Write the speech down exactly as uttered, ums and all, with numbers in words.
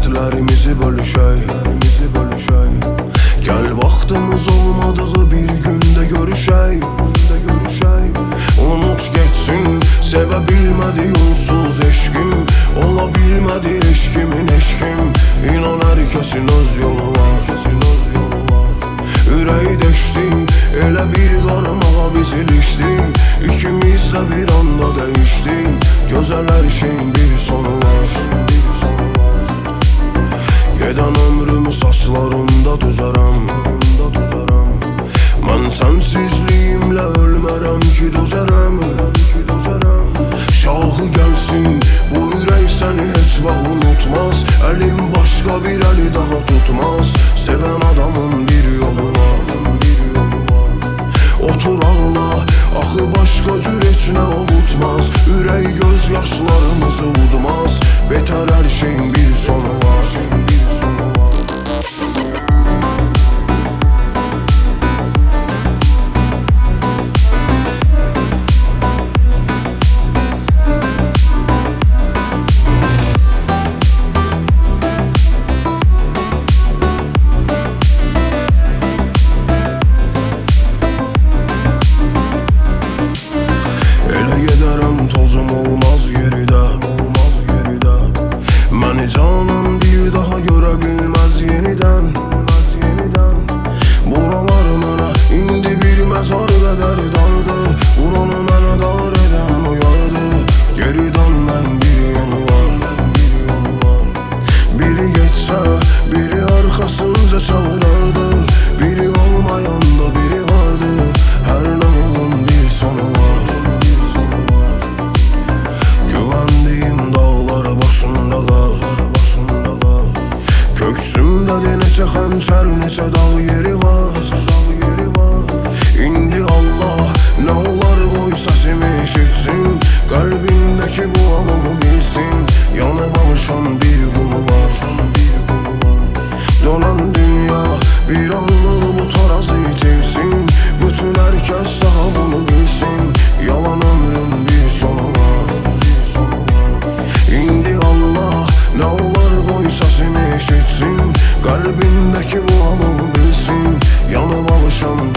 Dertlerimizi bölüşey, bölüşey. Gel vaxtımız olmadığı bir günde görüşey, görüşey. Unut geçsin, sevə bilmədi onsuz eşkim. Ola bilmədi eşkimin eşkim. İnan hər kəsin öz yolu var, ürəyi deşdi, elə bir qarmağa biz ilişdi. İkimiz də bir anda dəyişdi. Gözəl hər şeyin bir sonu var. Gedən ömrümü saçlarımda düzərəm. Mən sənsizliyimlə ölmərəm ki düzərəm. Şahı gəlsin, bu ürək səni heç vaxt unutmaz. Əlim başqa bir əli daha tutmaz. Sevən adamın bir yolu var. Otur ağla, axı başqa cür heç nə ovutmaz. Ürək göz yaşlarımızı udmaz. Betər hər şeyin bir sonu var. Tozum olmaz geridə, olmaz geridə. Məni canım bir daha görə bilməz yenidən, yenidən. Buralar mənə indi bir məzar qədər dardı. Buranı mənə dar edən uyardı. Geri dönmən bir yolu var. Biri geçsə, biri arxasınca çağırardı. Biri olmayanda biri vardı. Hər nağılın bir sonu var. Köksümdə neçə xəncər, neçə dağ yeri var. İndi Allah nə olar qoy səsimi eşitsin. Qəlbindəki bu alovu bilsin. Yanıb alışan bir qulu var. Dönən dünya bir anlıq bu tarazı itirsin. Bütün hər kəs daha bunu bilsin. Yalan ömrün bir sonu var. İndi Allah nə olar qoy səsimi eşitsin. Qəlbindəki bu alovu bilsin. Yanıb alışan